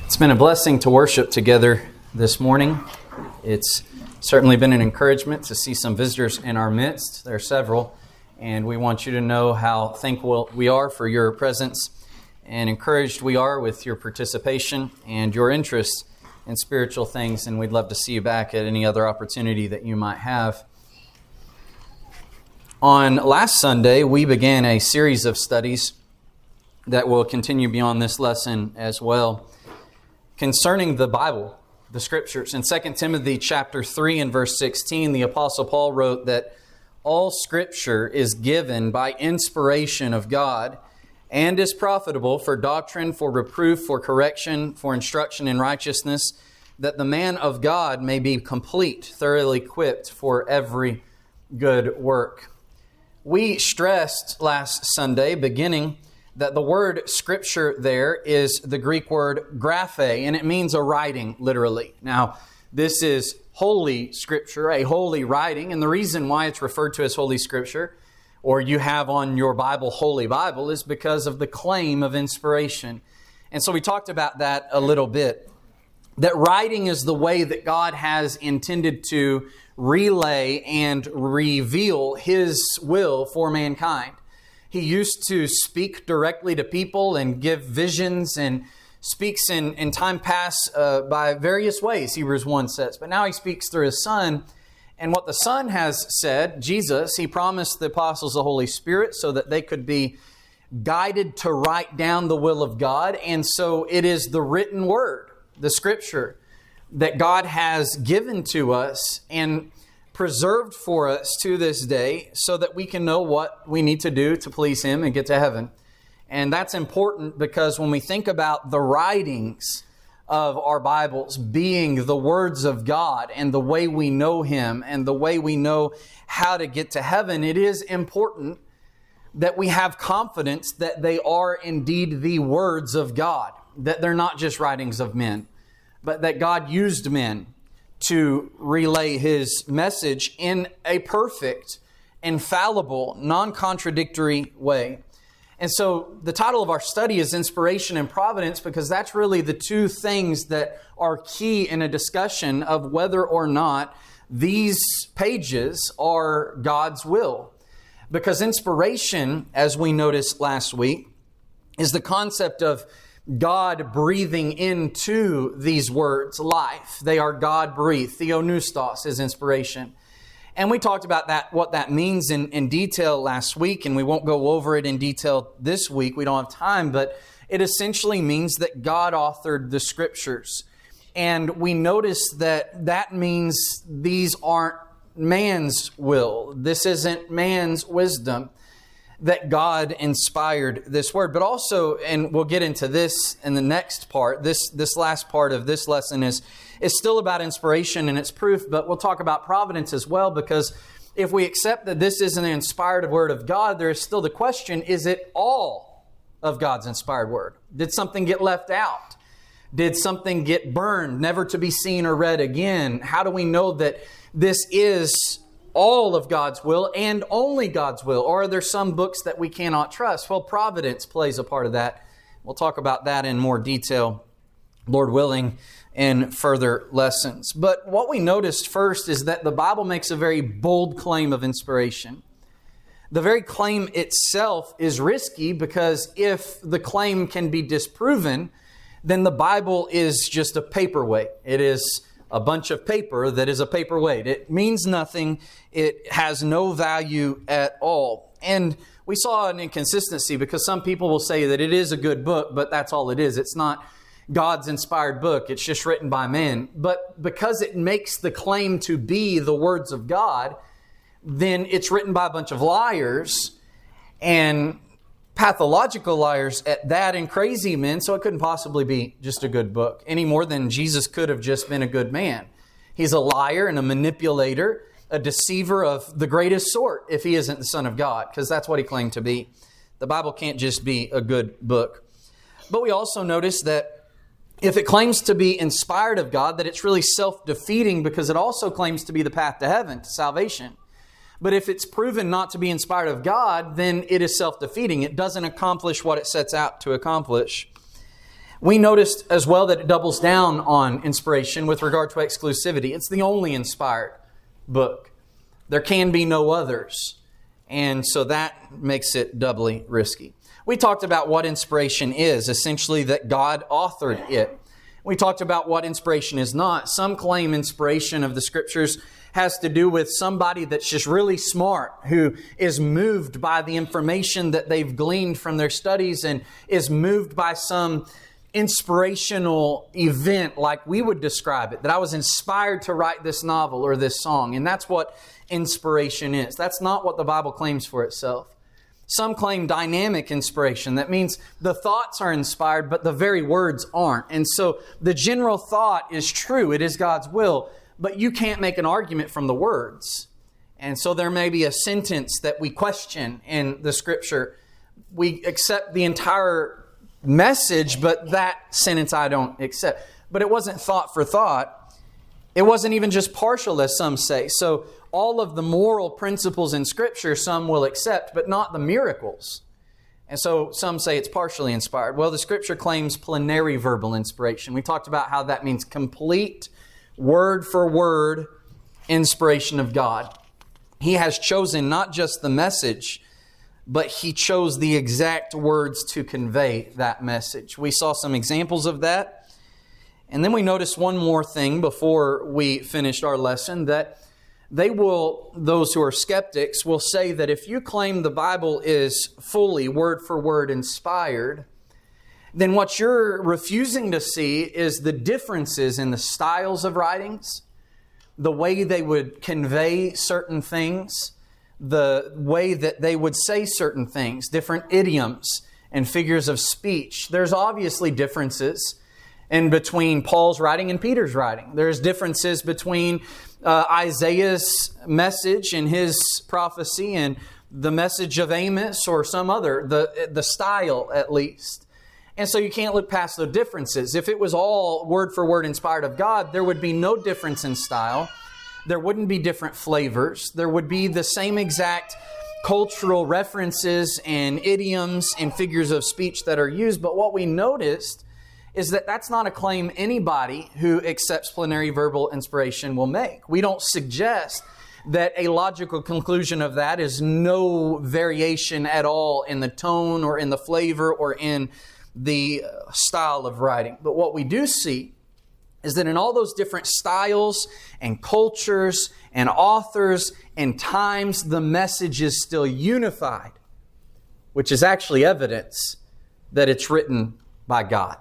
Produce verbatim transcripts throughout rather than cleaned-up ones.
It's been a blessing to worship together this morning. It's certainly been an encouragement to see some visitors in our midst. There are several, and we want you to know how thankful we are for your presence and encouraged we are with your participation and your interest in spiritual things, and we'd love to see you back at any other opportunity that you might have. On last Sunday, we began a series of studies that will continue beyond this lesson as well, concerning the Bible, the Scriptures. In Second Timothy chapter three and verse sixteen, the Apostle Paul wrote that all Scripture is given by inspiration of God and is profitable for doctrine, for reproof, for correction, for instruction in righteousness, that the man of God may be complete, thoroughly equipped for every good work. We stressed last Sunday, beginning, that the word Scripture there is the Greek word graphe, and it means a writing, literally. Now, this is Holy Scripture, a holy writing, and the reason why it's referred to as Holy Scripture, or you have on your Bible, Holy Bible, is because of the claim of inspiration. And so we talked about that a little bit. That writing is the way that God has intended to relay and reveal His will for mankind. He used to speak directly to people and give visions and speaks in, in time past uh, by various ways, Hebrews one says. But now He speaks through His Son. And what the Son has said, Jesus, He promised the apostles the Holy Spirit so that they could be guided to write down the will of God. And so it is the written word, the Scripture, that God has given to us and preserved for us to this day so that we can know what we need to do to please Him and get to heaven. And that's important because when we think about the writings of our Bibles being the words of God and the way we know Him and the way we know how to get to heaven, it is important that we have confidence that they are indeed the words of God, that they're not just writings of men, but that God used men to relay His message in a perfect, infallible, non-contradictory way. And so the title of our study is Inspiration and Providence, because that's really the two things that are key in a discussion of whether or not these pages are God's will. Because inspiration, as we noticed last week, is the concept of God breathing into these words life. They are God-breathed. Theopneustos is inspiration. And we talked about that, what that means in, in detail last week, and we won't go over it in detail this week. We don't have time, but it essentially means that God authored the Scriptures. And we notice that that means these aren't man's will. This isn't man's wisdom, that God inspired this word. But also, and we'll get into this in the next part, this, this last part of this lesson is, is still about inspiration and its proof, but we'll talk about providence as well, because if we accept that this is an inspired word of God, there is still the question, is it all of God's inspired word? Did something get left out? Did something get burned, never to be seen or read again? How do we know that this is all of God's will and only God's will? Or are there some books that we cannot trust? Well, providence plays a part of that. We'll talk about that in more detail, Lord willing, in further lessons. But what we noticed first is that the Bible makes a very bold claim of inspiration. The very claim itself is risky because if the claim can be disproven, then the Bible is just a paperweight. It is a bunch of paper that is a paperweight. It means nothing. It has no value at all. And we saw an inconsistency because some people will say that it is a good book, but that's all it is. It's not God's inspired book. It's just written by men. But because it makes the claim to be the words of God, then it's written by a bunch of liars and pathological liars at that, and crazy men, so it couldn't possibly be just a good book any more than Jesus could have just been a good man. He's a liar and a manipulator, a deceiver of the greatest sort if he isn't the Son of God, because that's what he claimed to be. The Bible can't just be a good book. But we also notice that if it claims to be inspired of God, that it's really self-defeating because it also claims to be the path to heaven, to salvation. But if it's proven not to be inspired of God, then it is self-defeating. It doesn't accomplish what it sets out to accomplish. We noticed as well that it doubles down on inspiration with regard to exclusivity. It's the only inspired book. There can be no others. And so that makes it doubly risky. We talked about what inspiration is, essentially that God authored it. We talked about what inspiration is not. Some claim inspiration of the Scriptures has to do with somebody that's just really smart, who is moved by the information that they've gleaned from their studies and is moved by some inspirational event like we would describe it, that I was inspired to write this novel or this song. And that's what inspiration is. That's not what the Bible claims for itself. Some claim dynamic inspiration. That means the thoughts are inspired, but the very words aren't. And so the general thought is true. It is God's will, but you can't make an argument from the words. And so there may be a sentence that we question in the Scripture. We accept the entire message, but that sentence I don't accept. But it wasn't thought for thought. It wasn't even just partial, as some say. So all of the moral principles in Scripture, some will accept, but not the miracles. And so some say it's partially inspired. Well, the Scripture claims plenary verbal inspiration. We talked about how that means complete, word for word inspiration of God. He has chosen not just the message, but He chose the exact words to convey that message. We saw some examples of that. And then we noticed one more thing before we finished our lesson, that they will, those who are skeptics, will say that if you claim the Bible is fully word for word inspired, then what you're refusing to see is the differences in the styles of writings, the way they would convey certain things, the way that they would say certain things, different idioms and figures of speech. There's obviously differences in between Paul's writing and Peter's writing. There's differences between uh, Isaiah's message and his prophecy and the message of Amos or some other, the, the style at least. And so you can't look past the differences. If it was all word for word inspired of God, there would be no difference in style. There wouldn't be different flavors. There would be the same exact cultural references and idioms and figures of speech that are used. But what we noticed is that that's not a claim anybody who accepts plenary verbal inspiration will make. We don't suggest that a logical conclusion of that is no variation at all in the tone or in the flavor or in the style of writing. But what we do see is that in all those different styles and cultures and authors and times, the message is still unified, which is actually evidence that it's written by God.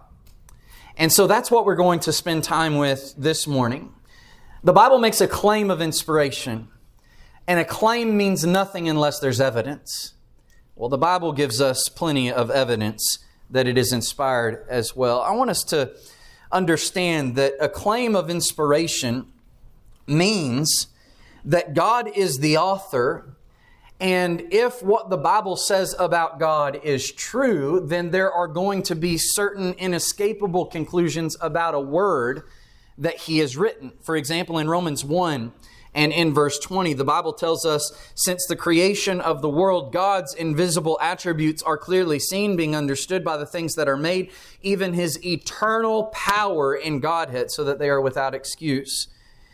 And so that's what we're going to spend time with this morning. The Bible makes a claim of inspiration, and a claim means nothing unless there's evidence. Well, the Bible gives us plenty of evidence that it is inspired as well. I want us to understand that a claim of inspiration means that God is the author, and if what the Bible says about God is true, then there are going to be certain inescapable conclusions about a word that He has written. For example, in Romans one and in verse twenty, the Bible tells us, since the creation of the world, God's invisible attributes are clearly seen, being understood by the things that are made, even His eternal power in Godhead, so that they are without excuse.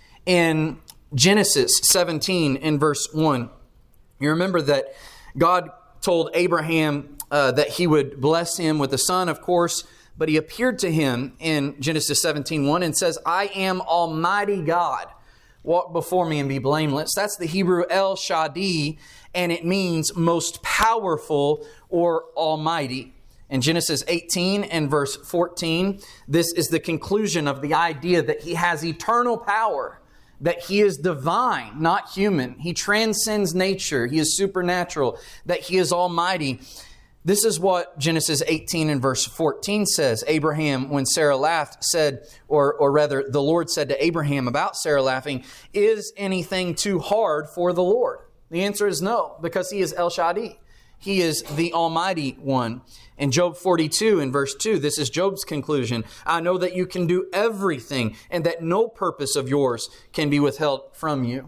In Genesis seventeen, in verse one, you remember that God told Abraham uh, that He would bless him with a son, of course, but He appeared to him in Genesis seventeen one and says, I am Almighty God. Walk before me and be blameless. That's the Hebrew El Shaddai, and it means most powerful or almighty. In Genesis eighteen and verse fourteen, this is the conclusion of the idea that He has eternal power, that He is divine, not human. He transcends nature. He is supernatural, that He is almighty. This is what Genesis eighteen and verse fourteen says. Abraham, when Sarah laughed, said, or, or rather, the Lord said to Abraham about Sarah laughing, is anything too hard for the Lord? The answer is no, because He is El Shaddai. He is the Almighty One. In Job forty-two and verse two, this is Job's conclusion. I know that you can do everything and that no purpose of yours can be withheld from you.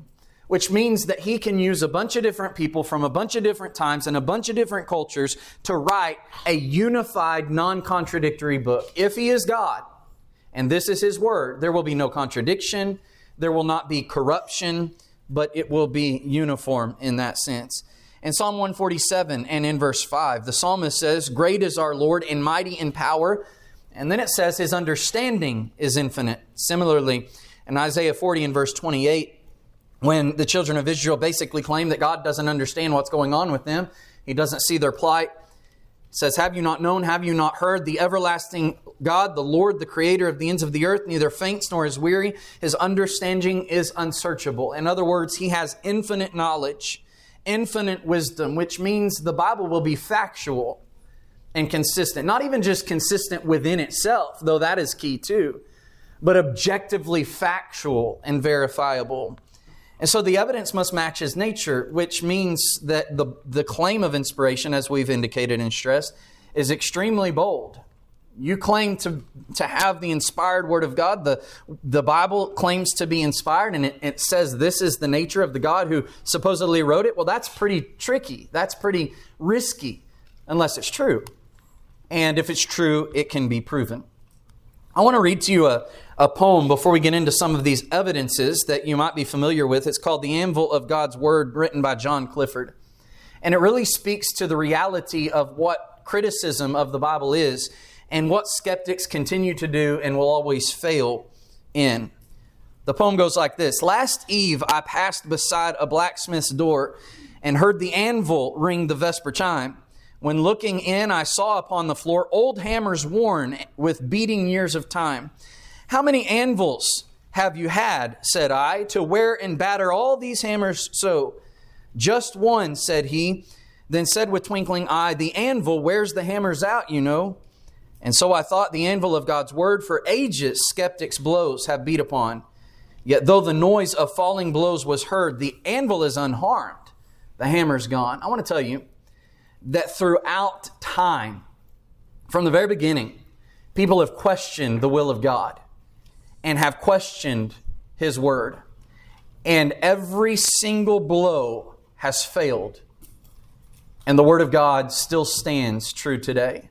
which means that he can use a bunch of different people from a bunch of different times and a bunch of different cultures to write a unified, non-contradictory book. If he is God, and this is his word, there will be no contradiction, there will not be corruption, but it will be uniform in that sense. In Psalm one forty-seven and in verse five, the psalmist says, "Great is our Lord and mighty in power." And then it says, "His understanding is infinite." Similarly, in Isaiah forty and verse twenty-eight, when the children of Israel basically claim that God doesn't understand what's going on with them, He doesn't see their plight, it says, "Have you not known, have you not heard? The everlasting God, the Lord, the creator of the ends of the earth, neither faints nor is weary. His understanding is unsearchable." In other words, He has infinite knowledge, infinite wisdom, which means the Bible will be factual and consistent. Not even just consistent within itself, though that is key too, but objectively factual and verifiable. And so the evidence must match His nature, which means that the, the claim of inspiration, as we've indicated and stressed, is extremely bold. You claim to, to have the inspired Word of God. The, the Bible claims to be inspired, and it, it says this is the nature of the God who supposedly wrote it. Well, that's pretty tricky. That's pretty risky, unless it's true. And if it's true, it can be proven. I want to read to you a, a poem before we get into some of these evidences that you might be familiar with. It's called "The Anvil of God's Word," written by John Clifford. And it really speaks to the reality of what criticism of the Bible is and what skeptics continue to do and will always fail in. The poem goes like this. "Last eve I passed beside a blacksmith's door and heard the anvil ring the vesper chime. When looking in, I saw upon the floor old hammers worn with beating years of time. 'How many anvils have you had,' said I, 'to wear and batter all these hammers so?' 'Just one,' said he, then said with twinkling eye, 'The anvil wears the hammers out, you know.' And so I thought the anvil of God's Word for ages skeptics' blows have beat upon. Yet though the noise of falling blows was heard, the anvil is unharmed, the hammer's gone." I want to tell you that throughout time, from the very beginning, people have questioned the will of God and have questioned His Word. And every single blow has failed. And the Word of God still stands true today.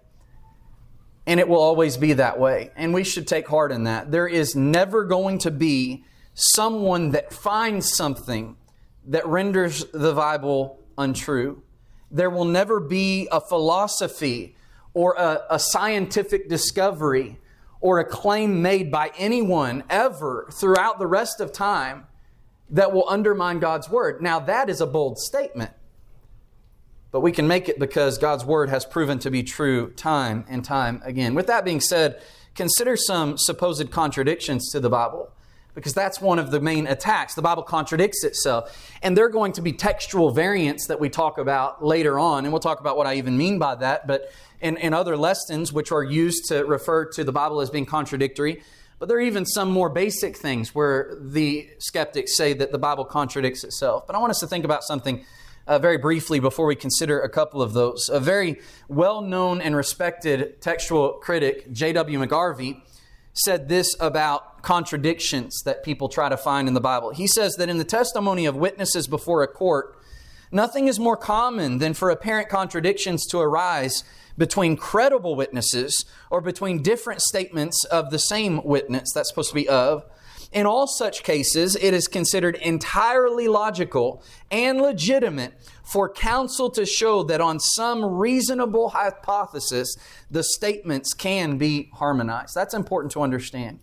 And it will always be that way. And we should take heart in that. There is never going to be someone that finds something that renders the Bible untrue. There will never be a philosophy or a, a scientific discovery or a claim made by anyone ever throughout the rest of time that will undermine God's Word. Now, that is a bold statement. But we can make it because God's Word has proven to be true time and time again. With that being said, consider some supposed contradictions to the Bible, because that's one of the main attacks. The Bible contradicts itself. And there are going to be textual variants that we talk about later on. And we'll talk about what I even mean by that. But in, in other lessons, which are used to refer to the Bible as being contradictory. But there are even some more basic things where the skeptics say that the Bible contradicts itself. But I want us to think about something uh, very briefly before we consider a couple of those. A very well-known and respected textual critic, J W McGarvey, said this about contradictions that people try to find in the Bible. He says that in the testimony of witnesses before a court, nothing is more common than for apparent contradictions to arise between credible witnesses or between different statements of the same witness, that's supposed to be of. In all such cases, it is considered entirely logical and legitimate for counsel to show that on some reasonable hypothesis, the statements can be harmonized. That's important to understand.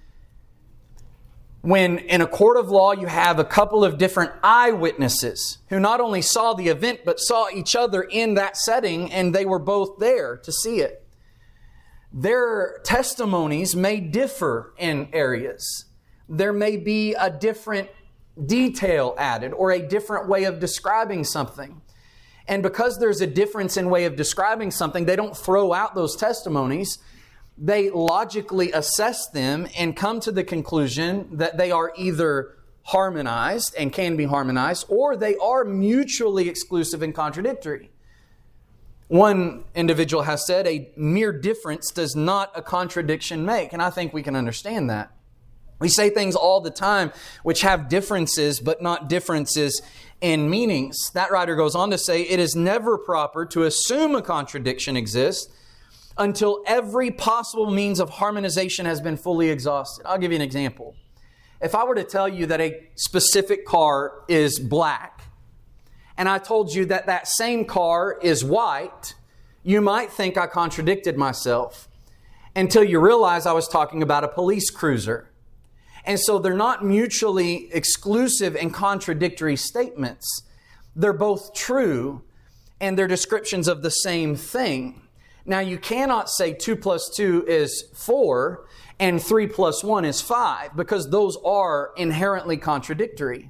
When in a court of law you have a couple of different eyewitnesses who not only saw the event but saw each other in that setting, and they were both there to see it, their testimonies may differ in areas. There may be a different detail added or a different way of describing something. And because there's a difference in way of describing something, they don't throw out those testimonies. They logically assess them and come to the conclusion that they are either harmonized and can be harmonized, or they are mutually exclusive and contradictory. One individual has said, a mere difference does not a contradiction make. And I think we can understand that. We say things all the time which have differences, but not differences in meanings. That writer goes on to say, it is never proper to assume a contradiction exists until every possible means of harmonization has been fully exhausted. I'll give you an example. If I were to tell you that a specific car is black, and I told you that that same car is white, you might think I contradicted myself until you realize I was talking about a police cruiser. And so they're not mutually exclusive and contradictory statements. They're both true, and they're descriptions of the same thing. Now, you cannot say two plus two is four and three plus one is five, because those are inherently contradictory.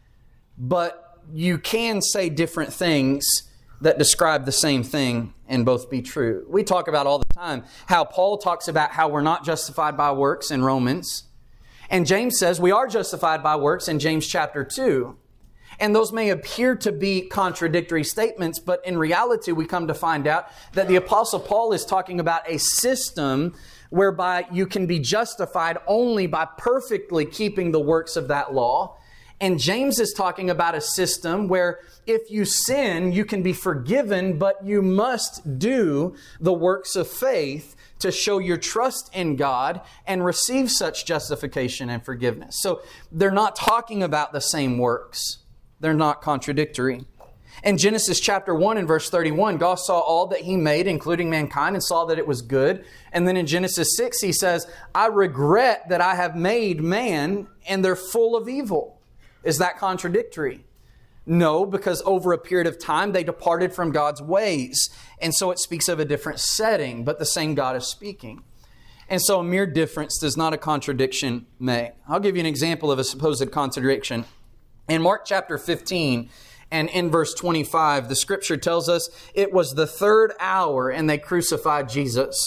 But you can say different things that describe the same thing and both be true. We talk about all the time how Paul talks about how we're not justified by works in Romans. And James says we are justified by works in James chapter two. And those may appear to be contradictory statements, but in reality we come to find out that the Apostle Paul is talking about a system whereby you can be justified only by perfectly keeping the works of that law. And James is talking about a system where if you sin, you can be forgiven, but you must do the works of faith to show your trust in God and receive such justification and forgiveness. So they're not talking about the same works. They're not contradictory. In Genesis chapter one and verse thirty-one, God saw all that He made, including mankind, and saw that it was good. And then in Genesis six, He says, I regret that I have made man, and they're full of evil. Is that contradictory? No, because over a period of time, they departed from God's ways. And so it speaks of a different setting, but the same God is speaking. And so a mere difference does not a contradiction make. I'll give you an example of a supposed contradiction. In Mark chapter fifteen and in verse twenty-five, the Scripture tells us it was the third hour and they crucified Jesus.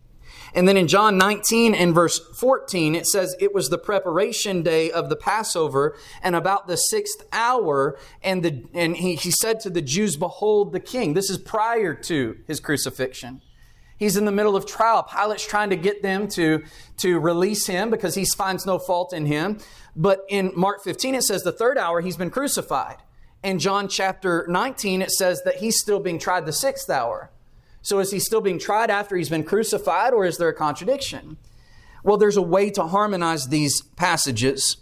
And then in John nineteen and verse fourteen, it says it was the preparation day of the Passover and about the sixth hour. And, the, and he, he said to the Jews, behold the king. This is prior to his crucifixion. He's in the middle of trial. Pilate's trying to get them to, to release him because he finds no fault in him. But in Mark fifteen, it says the third hour he's been crucified. In John chapter nineteen, it says that he's still being tried the sixth hour. So is he still being tried after he's been crucified, or is there a contradiction? Well, there's a way to harmonize these passages.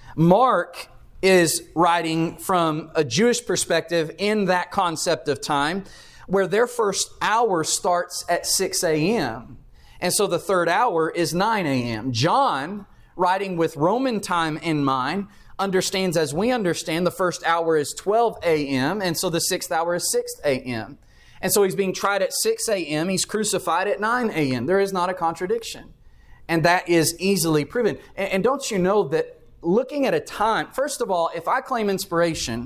Mark is writing from a Jewish perspective in that concept of time, where their first hour starts at six a.m. And so the third hour is nine a.m. John, writing with Roman time in mind, understands as we understand the first hour is twelve a.m. and so the sixth hour is six a.m. And so he's being tried at six a.m. He's crucified at nine a.m. There is not a contradiction. And that is easily proven. And, and don't you know that looking at a time, first of all, if I claim inspiration,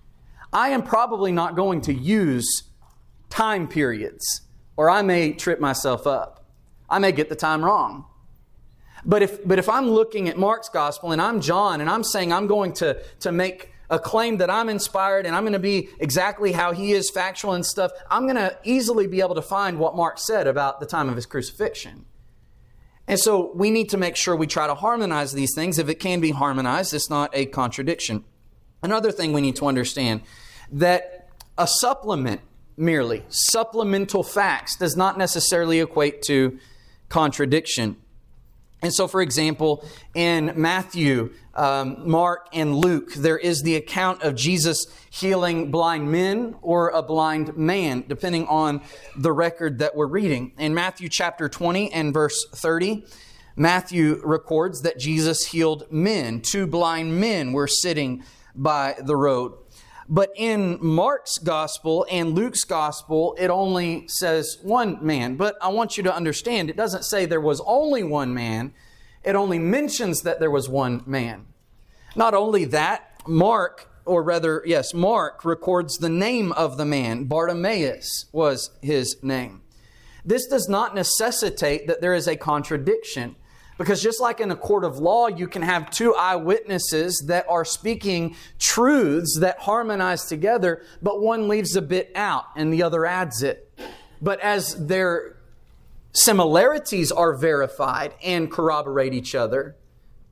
I am probably not going to use time periods, or I may trip myself up. I may get the time wrong. But if but if I'm looking at Mark's gospel and I'm John and I'm saying I'm going to, to make a claim that I'm inspired and I'm going to be exactly how he is, factual and stuff, I'm going to easily be able to find what Mark said about the time of his crucifixion. And so we need to make sure we try to harmonize these things. If it can be harmonized, it's not a contradiction. Another thing we need to understand, that a supplement merely, supplemental facts, does not necessarily equate to contradiction. And so, for example, in Matthew, um, Mark, and Luke, there is the account of Jesus healing blind men or a blind man, depending on the record that we're reading. In Matthew chapter twenty and verse thirty, Matthew records that Jesus healed men. Two blind men were sitting by the road. But in Mark's gospel and Luke's gospel, it only says one man. But I want you to understand, it doesn't say there was only one man. It only mentions that there was one man. Not only that, Mark, or rather, yes, Mark records the name of the man. Bartimaeus was his name. This does not necessitate that there is a contradiction. Because just like in a court of law, you can have two eyewitnesses that are speaking truths that harmonize together, but one leaves a bit out and the other adds it. But as their similarities are verified and corroborate each other,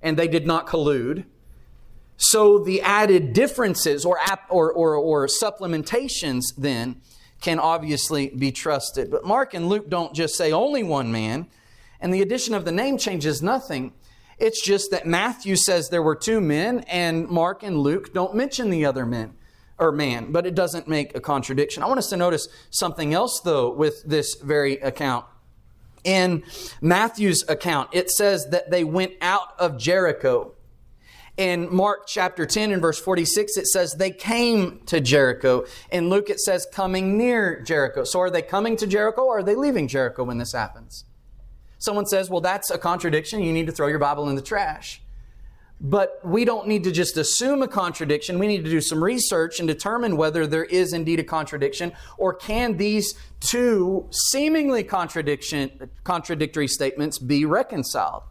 and they did not collude. So the added differences or, or, or, or supplementations then can obviously be trusted. But Mark and Luke don't just say only one man, and the addition of the name changes nothing. It's just that Matthew says there were two men, and Mark and Luke don't mention the other men or man, but it doesn't make a contradiction. I want us to notice something else, though, with this very account. In Matthew's account, it says that they went out of Jericho. In Mark chapter ten and verse forty-six, it says they came to Jericho. In Luke, it says coming near Jericho. So are they coming to Jericho or are they leaving Jericho when this happens? Someone says, well, that's a contradiction. You need to throw your Bible in the trash. But we don't need to just assume a contradiction. We need to do some research and determine whether there is indeed a contradiction, or can these two seemingly contradiction, contradictory statements be reconciled.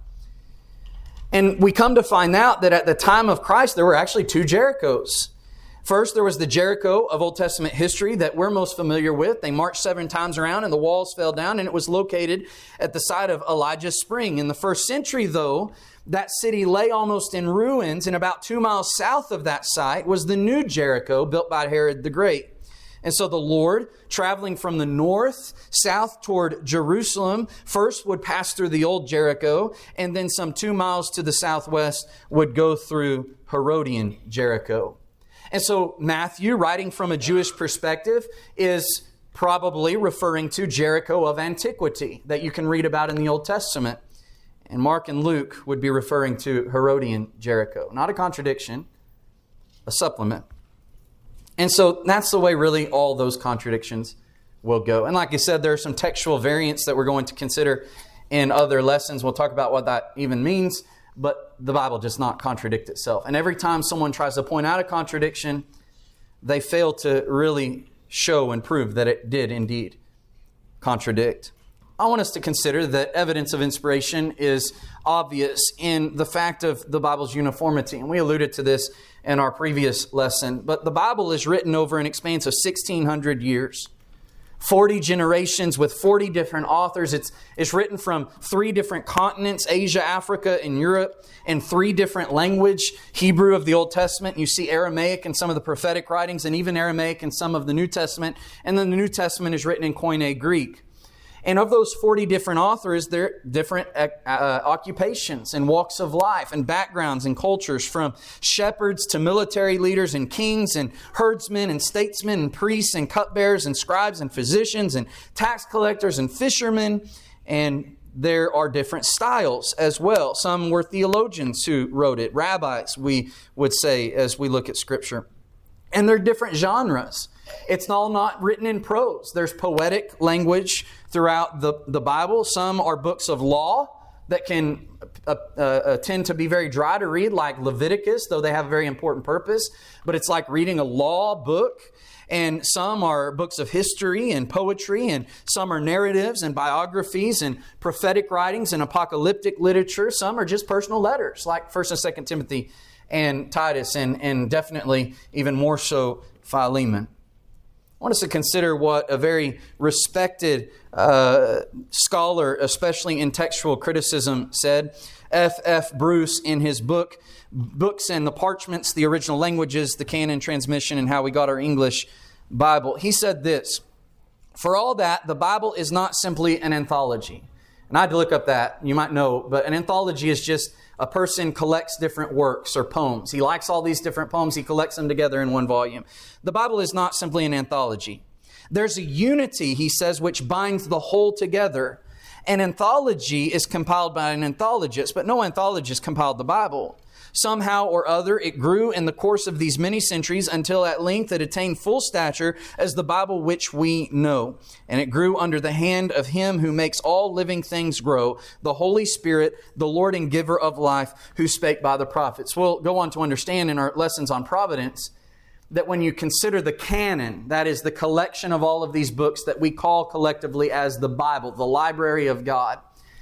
And we come to find out that at the time of Christ, there were actually two Jerichos. First, there was the Jericho of Old Testament history that we're most familiar with. They marched seven times around and the walls fell down, and it was located at the site of Elijah's spring. In the first century, though, that city lay almost in ruins, and about two miles south of that site was the new Jericho built by Herod the Great. And so the Lord, traveling from the north, south toward Jerusalem, first would pass through the old Jericho, and then some two miles to the southwest would go through Herodian Jericho. And so Matthew, writing from a Jewish perspective, is probably referring to Jericho of antiquity that you can read about in the Old Testament. And Mark and Luke would be referring to Herodian Jericho. Not a contradiction, a supplement. And so that's the way really all those contradictions will go. And like I said, there are some textual variants that we're going to consider in other lessons. We'll talk about what that even means. But the Bible does not contradict itself. And every time someone tries to point out a contradiction, they fail to really show and prove that it did indeed contradict. I want us to consider that evidence of inspiration is obvious in the fact of the Bible's uniformity. And we alluded to this in our previous lesson. But the Bible is written over an expanse of sixteen hundred years. forty generations with forty different authors. It's, it's written from three different continents, Asia, Africa, and Europe, in three different languages. Hebrew of the Old Testament. You see Aramaic in some of the prophetic writings, and even Aramaic in some of the New Testament. And then the New Testament is written in Koine Greek. And of those forty different authors, there are different uh, occupations and walks of life and backgrounds and cultures, from shepherds to military leaders and kings and herdsmen and statesmen and priests and cupbearers and scribes and physicians and tax collectors and fishermen. And there are different styles as well. Some were theologians who wrote it, rabbis, we would say, as we look at Scripture. And there are different genres. It's all not written in prose. There's poetic language throughout the, the Bible. Some are books of law that can uh, uh, tend to be very dry to read, like Leviticus, though they have a very important purpose. But it's like reading a law book. And some are books of history and poetry, and some are narratives and biographies and prophetic writings and apocalyptic literature. Some are just personal letters, like First and Second Timothy and Titus, and, and definitely even more so Philemon. I want us to consider what a very respected uh, scholar, especially in textual criticism, said. F F Bruce, in his book, Books and the Parchments, the Original Languages, the Canon Transmission, and How We Got Our English Bible. He said this: for all that, the Bible is not simply an anthology. And I had to look up that. You might know, but an anthology is just a person collects different works or poems. He likes all these different poems. He collects them together in one volume. The Bible is not simply an anthology. There's a unity, he says, which binds the whole together. An anthology is compiled by an anthologist, but no anthologist compiled the Bible. Somehow or other, it grew in the course of these many centuries until at length it attained full stature as the Bible which we know. And it grew under the hand of Him who makes all living things grow, the Holy Spirit, the Lord and giver of life, who spake by the prophets. We'll go on to understand in our lessons on providence that when you consider the canon, that is the collection of all of these books that we call collectively as the Bible, the library of God,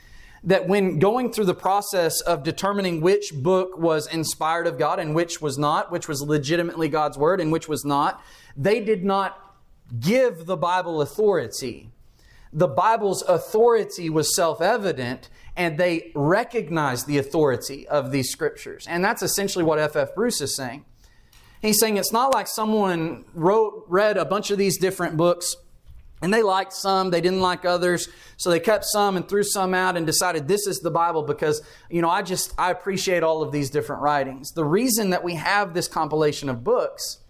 that when going through the process of determining which book was inspired of God and which was not, which was legitimately God's Word and which was not, they did not give the Bible authority. The Bible's authority was self-evident, and they recognized the authority of these scriptures. And that's essentially what F F Bruce is saying. He's saying it's not like someone wrote, read a bunch of these different books, and they liked some, they didn't like others, so they kept some and threw some out and decided this is the Bible because, you know, I just, I appreciate all of these different writings. The reason that we have this compilation of books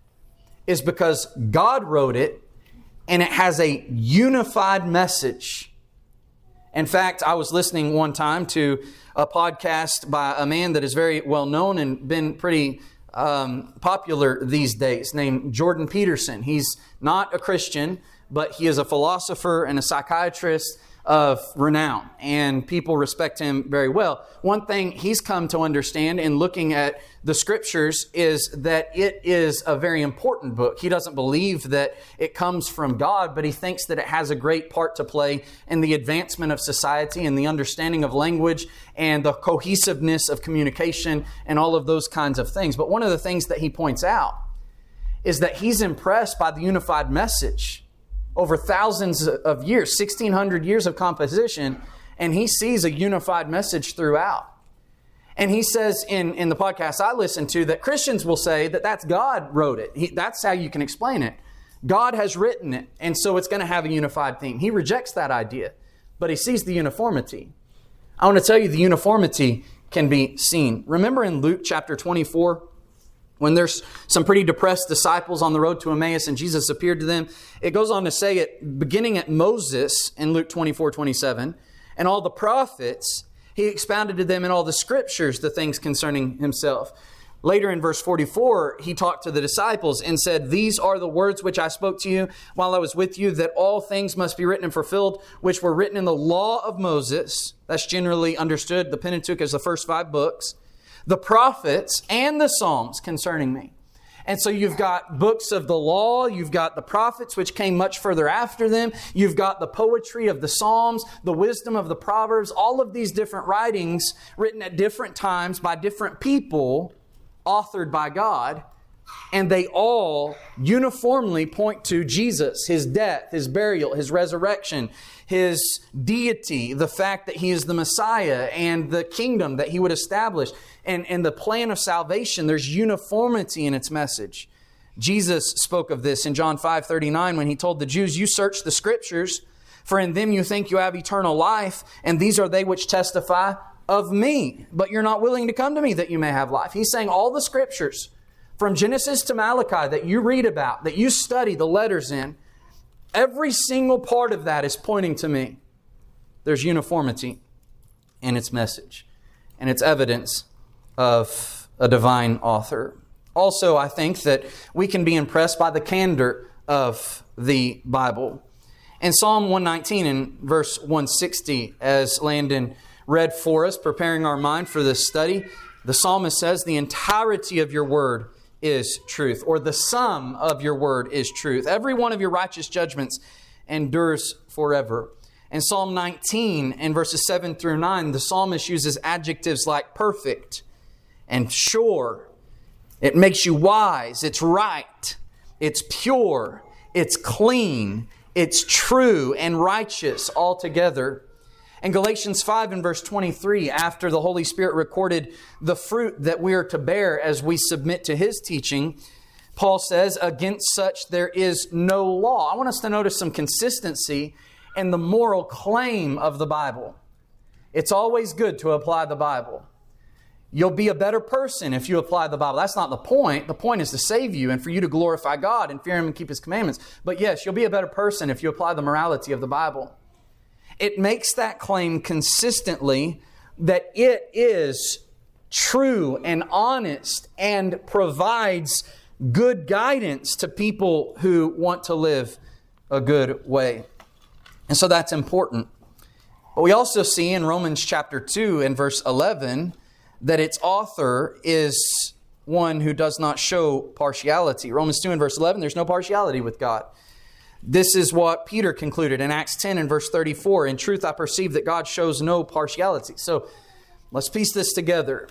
is because God wrote it, and it has a unified message. In fact, I was listening one time to a podcast by a man that is very well known and been pretty um, popular these days, named Jordan Peterson. He's not a Christian, but he is a philosopher and a psychiatrist of renown, and people respect him very well. One thing he's come to understand in looking at the Scriptures is that it is a very important book. He doesn't believe that it comes from God, but he thinks that it has a great part to play in the advancement of society and the understanding of language and the cohesiveness of communication and all of those kinds of things. But one of the things that he points out is that he's impressed by the unified message over thousands of years, sixteen hundred years of composition, and he sees a unified message throughout. And he says in, in the podcast I listen to that Christians will say that that's God wrote it. He, that's how you can explain it. God has written it, and so it's going to have a unified theme. He rejects that idea, but he sees the uniformity. I want to tell you the uniformity can be seen. Remember in Luke chapter twenty-four, when there's some pretty depressed disciples on the road to Emmaus and Jesus appeared to them, it goes on to say it beginning at Moses in Luke twenty-four twenty-seven, and all the prophets, he expounded to them in all the scriptures the things concerning himself. Later in verse forty-four, he talked to the disciples and said, "These are the words which I spoke to you while I was with you, that all things must be written and fulfilled, which were written in the law of Moses." That's generally understood. The Pentateuch is the first five books. The prophets and the Psalms concerning me. And so you've got books of the law, you've got the prophets, which came much further after them, you've got the poetry of the Psalms, the wisdom of the Proverbs, all of these different writings written at different times by different people, authored by God, and they all uniformly point to Jesus, His death, His burial, His resurrection, His deity, the fact that He is the Messiah, and the kingdom that He would establish. And, and the plan of salvation, there's uniformity in its message. Jesus spoke of this in John five thirty-nine when He told the Jews, "You search the Scriptures, for in them you think you have eternal life, and these are they which testify of me. But you're not willing to come to me that you may have life." He's saying all the Scriptures, from Genesis to Malachi, that you read about, that you study the letters in, every single part of that is pointing to me. There's uniformity in its message, and it's evidence of a divine author. Also, I think that we can be impressed by the candor of the Bible. In Psalm one nineteen and verse one sixty, as Landon read for us, preparing our mind for this study, the psalmist says, "The entirety of your word is truth," or "the sum of your word is truth. Every one of your righteous judgments endures forever." In Psalm nineteen and verses seven through nine, the psalmist uses adjectives like perfect and sure. It makes you wise. It's right. It's pure. It's clean. It's true and righteous altogether. In Galatians five and verse twenty-three, after the Holy Spirit recorded the fruit that we are to bear as we submit to His teaching, Paul says, "Against such there is no law." I want us to notice some consistency in the moral claim of the Bible. It's always good to apply the Bible. You'll be a better person if you apply the Bible. That's not the point. The point is to save you and for you to glorify God and fear Him and keep His commandments. But yes, you'll be a better person if you apply the morality of the Bible. It makes that claim consistently that it is true and honest and provides good guidance to people who want to live a good way. And so that's important. But we also see in Romans chapter two and verse eleven that its author is one who does not show partiality. Romans two and verse eleven, there's no partiality with God. This is what Peter concluded in Acts ten and verse thirty-four. "In truth, I perceive that God shows no partiality." So let's piece this together.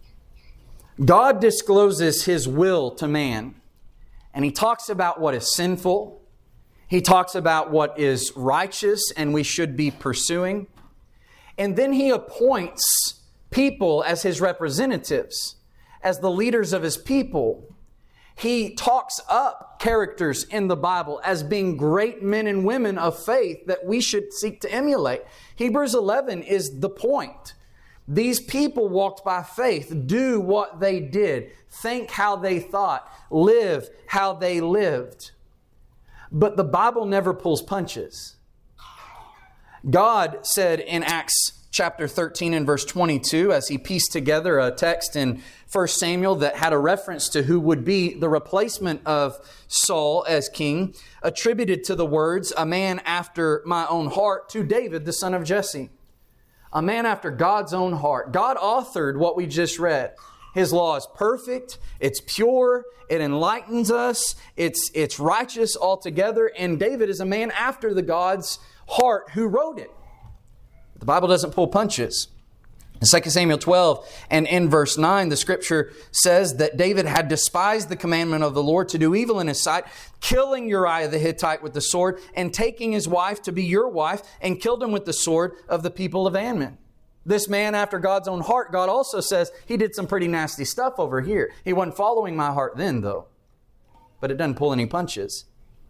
God discloses His will to man, and He talks about what is sinful, He talks about what is righteous and we should be pursuing. And then He appoints people as His representatives, as the leaders of His people. He talks up characters in the Bible as being great men and women of faith that we should seek to emulate. Hebrews eleven is the point. These people walked by faith, do what they did, think how they thought, live how they lived. But the Bible never pulls punches. God said in Acts chapter thirteen and verse twenty-two, as He pieced together a text in First Samuel that had a reference to who would be the replacement of Saul as king, attributed to the words, a man after my own heart, to David, the son of Jesse. A man after God's own heart. God authored what we just read. His law is perfect, it's pure, it enlightens us, it's, it's righteous altogether, and David is a man after the God's heart who wrote it. The Bible doesn't pull punches. In Second Samuel twelve and in verse nine, the Scripture says that David had despised the commandment of the Lord to do evil in His sight, killing Uriah the Hittite with the sword, and taking his wife to be your wife, and killed him with the sword of the people of Ammon. This man after God's own heart, God also says he did some pretty nasty stuff over here. He wasn't following my heart then, though. But it doesn't pull any punches.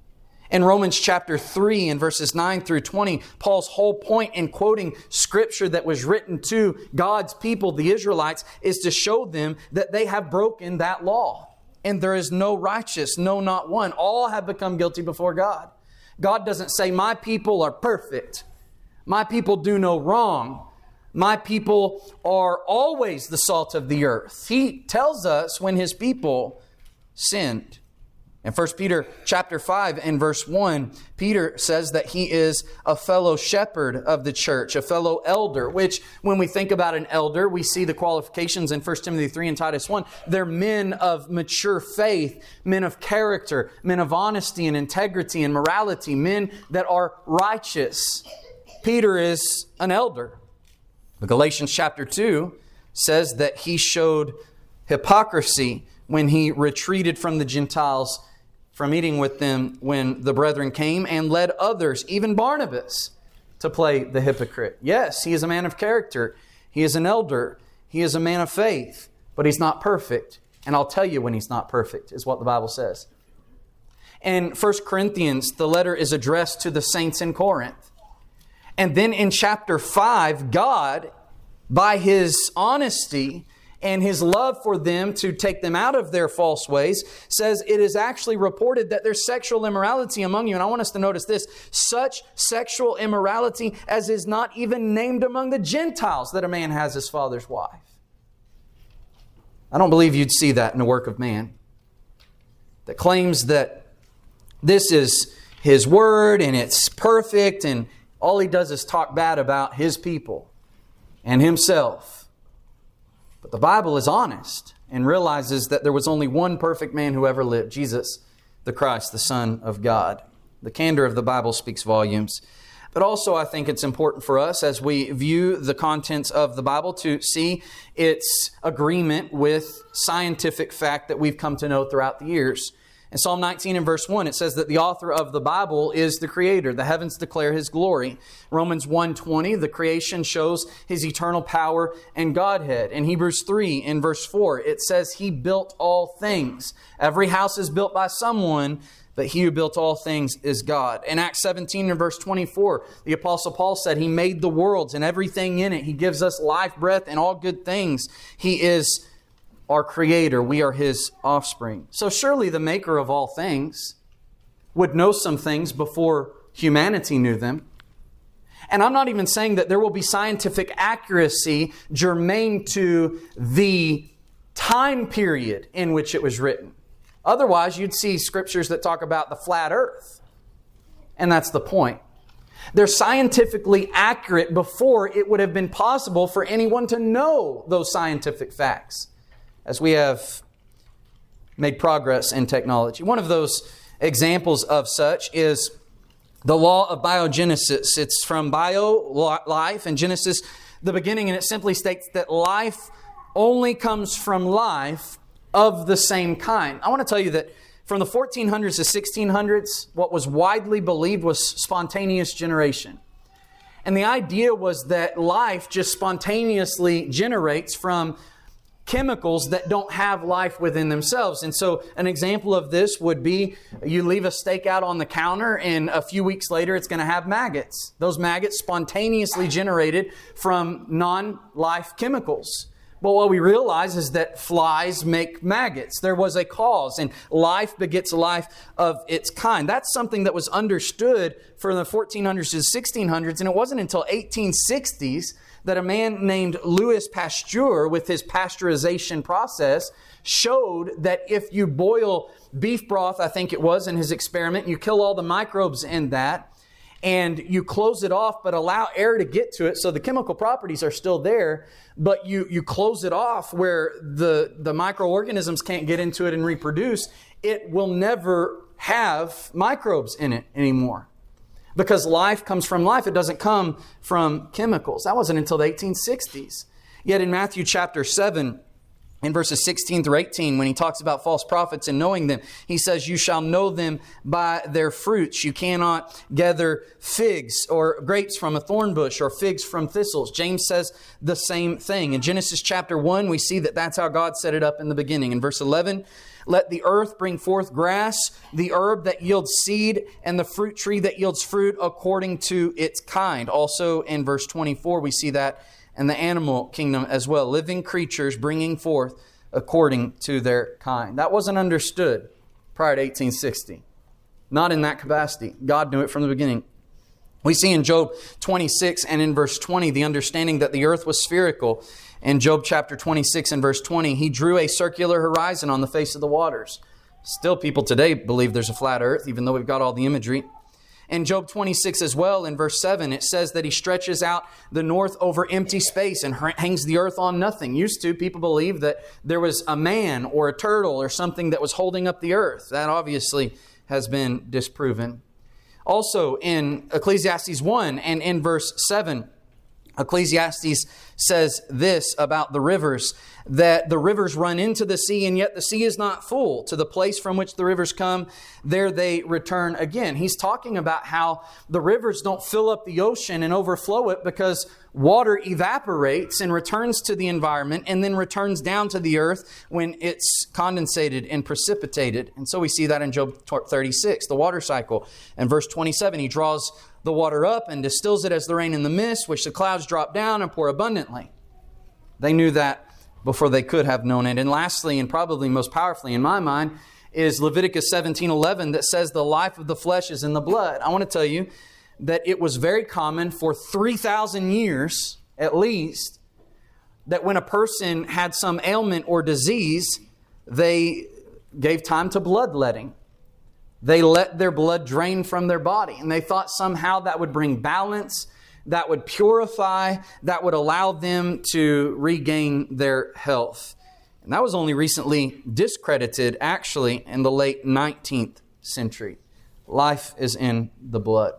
In Romans chapter three and verses nine through twenty, Paul's whole point in quoting Scripture that was written to God's people, the Israelites, is to show them that they have broken that law. And there is no righteous, no, not one. All have become guilty before God. God doesn't say, my people are perfect. My people do no wrong. My people are always the salt of the earth. He tells us when His people sinned. In First Peter chapter five and verse one, Peter says that he is a fellow shepherd of the church, a fellow elder, which when we think about an elder, we see the qualifications in First Timothy three and Titus one. They're men of mature faith, men of character, men of honesty and integrity and morality, men that are righteous. Peter is an elder. Galatians chapter two says that he showed hypocrisy when he retreated from the Gentiles from eating with them when the brethren came, and led others, even Barnabas, to play the hypocrite. Yes, he is a man of character. He is an elder. He is a man of faith, but he's not perfect. And I'll tell you when he's not perfect, is what the Bible says. In First Corinthians, the letter is addressed to the saints in Corinth. And then in chapter five, God, by His honesty and His love for them to take them out of their false ways, says it is actually reported that there's sexual immorality among you. And I want us to notice this, such sexual immorality as is not even named among the Gentiles, that a man has his father's wife. I don't believe you'd see that in the work of man, that claims that this is His word and it's perfect, and all he does is talk bad about his people and himself. But the Bible is honest and realizes that there was only one perfect man who ever lived, Jesus the Christ, the Son of God. The candor of the Bible speaks volumes. But also I think it's important for us as we view the contents of the Bible to see its agreement with scientific fact that we've come to know throughout the years. In Psalm nineteen and verse one, it says that the author of the Bible is the Creator. The heavens declare His glory. Romans one twenty, the creation shows His eternal power and Godhead. In Hebrews three and verse four, it says He built all things. Every house is built by someone, but He who built all things is God. In Acts seventeen and verse twenty-four, the Apostle Paul said He made the worlds and everything in it. He gives us life, breath, and all good things. He is our Creator. We are His offspring. So surely the Maker of all things would know some things before humanity knew them. And I'm not even saying that there will be scientific accuracy germane to the time period in which it was written. Otherwise, you'd see scriptures that talk about the flat earth. And that's the point. They're scientifically accurate before it would have been possible for anyone to know those scientific facts, as we have made progress in technology. One of those examples of such is the law of biogenesis. It's from bio, life, and Genesis, the beginning, and it simply states that life only comes from life of the same kind. I want to tell you that From the fourteen hundreds to sixteen hundreds, what was widely believed was spontaneous generation. And the idea was that life just spontaneously generates from chemicals that don't have life within themselves. And so an example of this would be you leave a steak out on the counter and a few weeks later it's going to have maggots. Those maggots spontaneously generated from non-life chemicals. But what we realize is that flies make maggots. There was a cause, and life begets life of its kind. That's something that was understood from the fourteen hundreds to the sixteen hundreds, and it wasn't until eighteen sixties that a man named Louis Pasteur, with his pasteurization process, showed that if you boil beef broth, I think it was in his experiment, you kill all the microbes in that, and you close it off but allow air to get to it, so the chemical properties are still there, but you, you close it off where the, the microorganisms can't get into it and reproduce, it will never have microbes in it anymore. Because life comes from life. It doesn't come from chemicals. That wasn't until the eighteen sixties. Yet in Matthew chapter seven, in verses sixteen through eighteen, when he talks about false prophets and knowing them, he says, you shall know them by their fruits. You cannot gather figs or grapes from a thorn bush or figs from thistles. James says the same thing. In Genesis chapter one, we see that that's how God set it up in the beginning. In verse eleven, let the earth bring forth grass, the herb that yields seed, and the fruit tree that yields fruit according to its kind. Also in verse twenty-four, we see that and the animal kingdom as well. Living creatures bringing forth according to their kind. That wasn't understood prior to eighteen sixty. Not in that capacity. God knew it from the beginning. We see in Job twenty-six and in verse twenty the understanding that the earth was spherical. In Job chapter twenty-six and verse twenty, he drew a circular horizon on the face of the waters. Still, people today believe there's a flat earth, even though we've got all the imagery. In Job twenty-six as well, in verse seven, it says that he stretches out the north over empty space and hangs the earth on nothing. Used to, people believed that there was a man or a turtle or something that was holding up the earth. That obviously has been disproven. Also in Ecclesiastes one and in verse seven, Ecclesiastes says this about the rivers, that the rivers run into the sea, and yet the sea is not full. To the place from which the rivers come, there they return again. He's talking about how the rivers don't fill up the ocean and overflow it because water evaporates and returns to the environment and then returns down to the earth when it's condensated and precipitated. And so we see that in Job thirty-six, the water cycle. And verse twenty-seven, he draws the water up and distills it as the rain and the mist, which the clouds drop down and pour abundantly. They knew that before they could have known it. And lastly, and probably most powerfully in my mind, is Leviticus seventeen eleven that says the life of the flesh is in the blood. I want to tell you that it was very common for three thousand years at least that when a person had some ailment or disease, they gave time to bloodletting. They let their blood drain from their body, and they thought somehow that would bring balance, that would purify, that would allow them to regain their health. And that was only recently discredited, actually, in the late nineteenth century. Life is in the blood.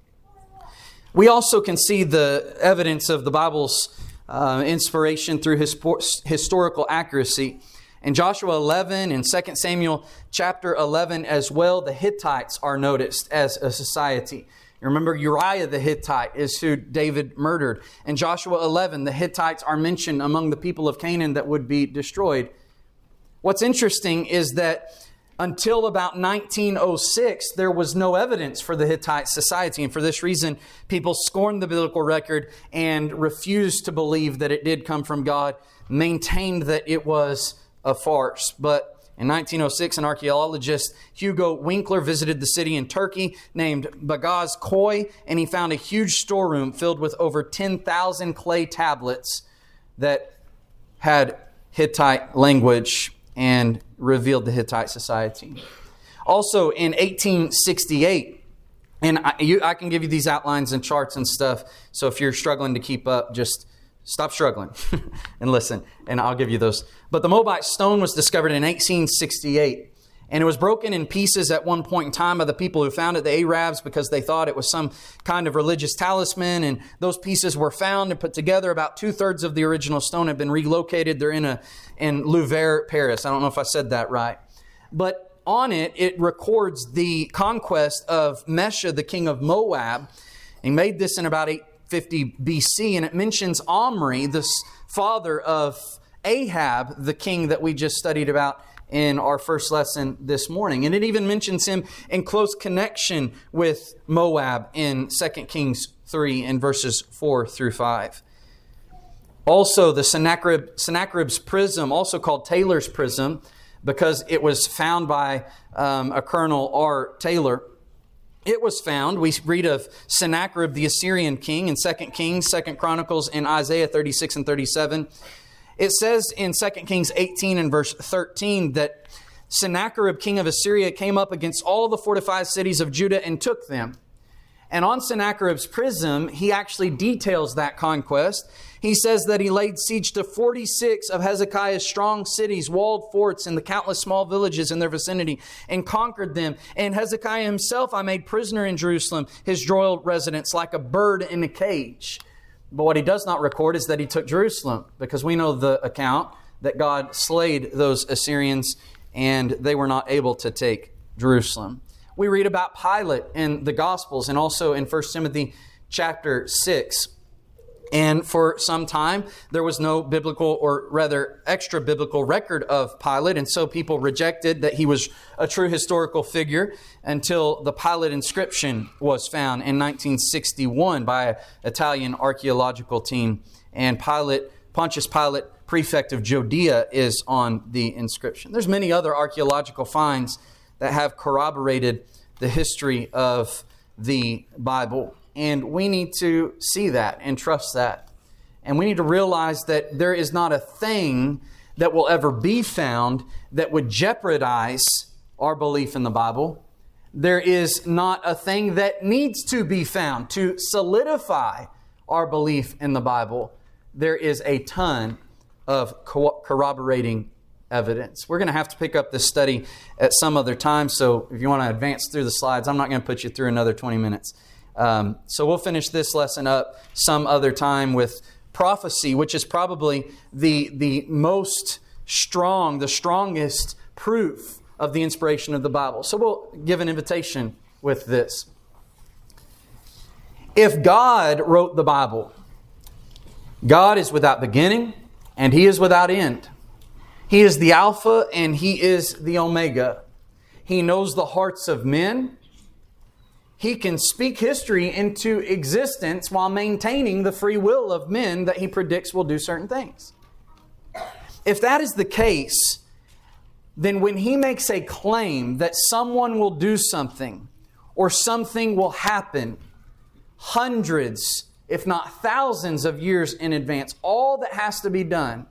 We also can see the evidence of the Bible's uh, inspiration through his historical accuracy. In Joshua eleven and Second Samuel chapter eleven as well, the Hittites are noticed as a society. You remember Uriah the Hittite is who David murdered. In Joshua eleven, the Hittites are mentioned among the people of Canaan that would be destroyed. What's interesting is that until about nineteen oh six, there was no evidence for the Hittite society. And for this reason, people scorned the biblical record and refused to believe that it did come from God, maintained that it was a farce. But in nineteen oh six, an archaeologist, Hugo Winkler, visited the city in Turkey named Bagaz Koy, and he found a huge storeroom filled with over ten thousand clay tablets that had Hittite language and revealed the Hittite society. Also in eighteen sixty-eight, and I, you, I can give you these outlines and charts and stuff, so if you're struggling to keep up, just stop struggling and listen, and I'll give you those. But the Moabite stone was discovered in eighteen sixty-eight, and it was broken in pieces at one point in time by the people who found it, the Arabs, because they thought it was some kind of religious talisman, and those pieces were found and put together. About two-thirds of the original stone have been relocated. They're in a in Louvre, Paris. I don't know if I said that right. But on it, it records the conquest of Mesha, the king of Moab. He made this in about eight fifty B C, and it mentions Omri, the father of Ahab, the king that we just studied about in our first lesson this morning. And it even mentions him in close connection with Moab in Second Kings three in verses four through five. Also, the Sennacherib, Sennacherib's prism, also called Taylor's prism, because it was found by um, a Colonel R. Taylor. It was found, we read of Sennacherib, the Assyrian king, in Second Kings, Second Chronicles, and Isaiah thirty-six and thirty-seven. It says in Second Kings eighteen and verse thirteen that Sennacherib, king of Assyria, came up against all the fortified cities of Judah and took them. And on Sennacherib's prism, he actually details that conquest. He says that he laid siege to forty-six of Hezekiah's strong cities, walled forts, and the countless small villages in their vicinity, and conquered them. And Hezekiah himself I made prisoner in Jerusalem, his royal residence, like a bird in a cage. But what he does not record is that he took Jerusalem, because we know the account that God slayed those Assyrians and they were not able to take Jerusalem. We read about Pilate in the Gospels and also in First Timothy chapter six. And for some time, there was no biblical, or rather extra biblical record of Pilate. And so people rejected that he was a true historical figure until the Pilate inscription was found in nineteen sixty-one by an Italian archaeological team. And Pilate, Pontius Pilate, prefect of Judea, is on the inscription. There's many other archaeological finds that have corroborated the history of the Bible. And we need to see that and trust that. And we need to realize that there is not a thing that will ever be found that would jeopardize our belief in the Bible. There is not a thing that needs to be found to solidify our belief in the Bible. There is a ton of co- corroborating evidence. We're going to have to pick up this study at some other time. So if you want to advance through the slides, I'm not going to put you through another twenty minutes. Um, so we'll finish this lesson up some other time with prophecy, which is probably the, the most strong, the strongest proof of the inspiration of the Bible. So we'll give an invitation with this. If God wrote the Bible, God is without beginning and He is without end. He is the Alpha and He is the Omega. He knows the hearts of men. He can speak history into existence while maintaining the free will of men that He predicts will do certain things. If that is the case, then when He makes a claim that someone will do something or something will happen hundreds, if not thousands of years in advance, all that has to be done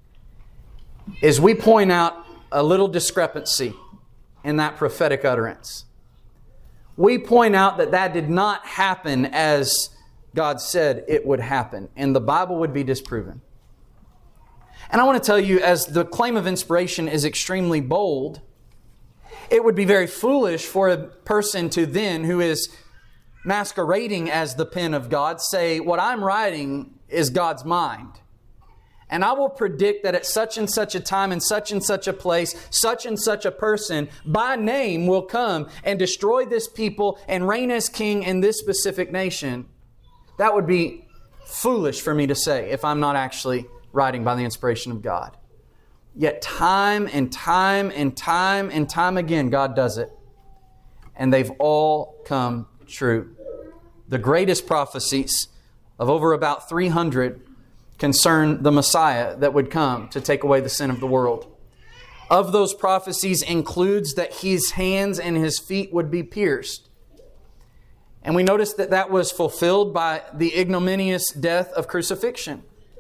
is we point out a little discrepancy in that prophetic utterance. We point out that that did not happen as God said it would happen, and the Bible would be disproven. And I want to tell you, as the claim of inspiration is extremely bold, it would be very foolish for a person to then, who is masquerading as the pen of God, say, what I'm writing is God's mind. And I will predict that at such and such a time, in such and such a place, such and such a person by name will come and destroy this people and reign as king in this specific nation. That would be foolish for me to say if I'm not actually writing by the inspiration of God. Yet time and time and time and time again, God does it. And they've all come true. The greatest prophecies of over about three hundred concern the Messiah that would come to take away the sin of the world. Of those prophecies includes that His hands and His feet would be pierced. And we notice that that was fulfilled by the ignominious death of crucifixion.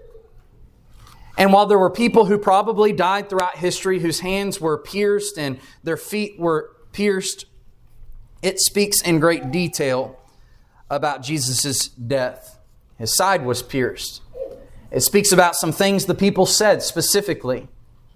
And while there were people who probably died throughout history whose hands were pierced and their feet were pierced, it speaks in great detail about Jesus' death. His side was pierced. It speaks about some things the people said specifically.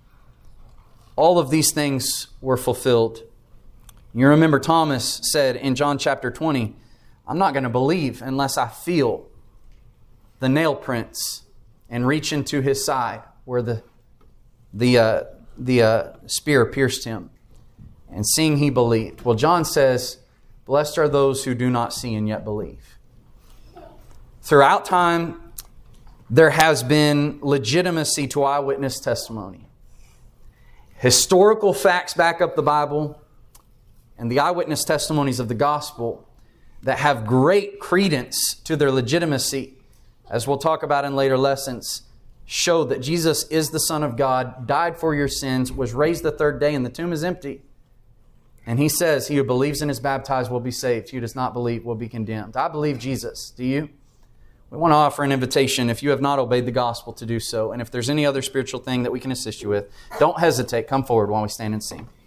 All of these things were fulfilled. You remember Thomas said in John chapter twenty, I'm not going to believe unless I feel the nail prints and reach into His side where the, the, uh, the uh, spear pierced Him. and seeing he believed. Well, John says, blessed are those who do not see and yet believe. Throughout time, there has been legitimacy to eyewitness testimony. Historical facts back up the Bible, and the eyewitness testimonies of the gospel that have great credence to their legitimacy, as we'll talk about in later lessons, show that Jesus is the Son of God, died for your sins, was raised the third day, and the tomb is empty. And He says, he who believes and is baptized will be saved. He who does not believe will be condemned. I believe Jesus. Do you? We want to offer an invitation, if you have not obeyed the gospel, to do so. And if there's any other spiritual thing that we can assist you with, don't hesitate. Come forward while we stand and sing.